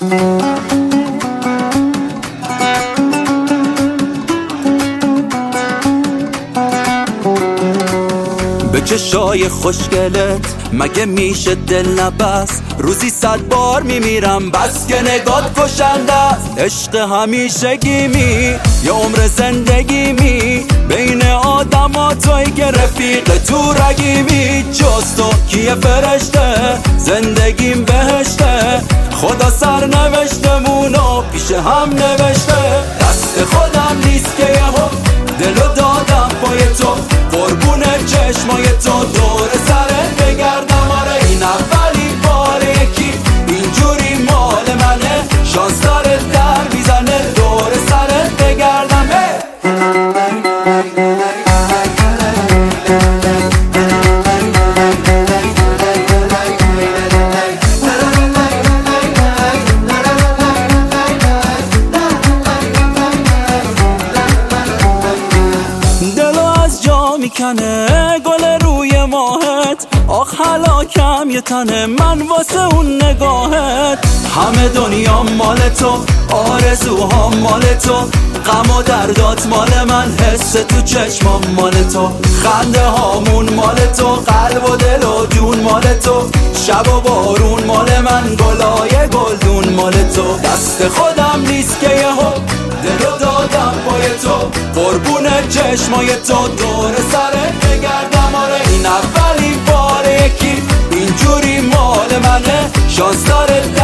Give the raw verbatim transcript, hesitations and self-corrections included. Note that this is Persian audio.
به چشای خوشگلت مگه میشه دل نبست؟ روزی صد بار میمیرم بس که نگات کشنده است. عشق همیشگیمی یا عمر زندگیمی، بین آدم ها توی که رفیق تو رگیمی. جز تو کیه فرشته زندگیم بهشته، خدا سر نوشتمونو پیش هم نوشته. دست خودم نیست که یهو دلو دادم پای تو، قربون چشمای تو دور سرت بگردم. آره این اولی بار یکی اینجوری مال منه، شانس داره در میزنه دور سرت بگردم. میکنه گل روی ماهت، آخ هلاکم یه تنه من واسه اون نگاهت. همه دنیا مال تو، آرزوهام مال تو، غم و دردات مال من، حس تو چشمام مال تو، خنده هامون مال تو، قلب و دل و جون مال تو، شب و بارون مال من، گلای گلدون مال تو. دست خودم نیست که یهو دلو دادم پای تو، قربون چشمای تو دور سرت بگردم. آره این اولی بار یکی اینجوری مال منه، شانس داره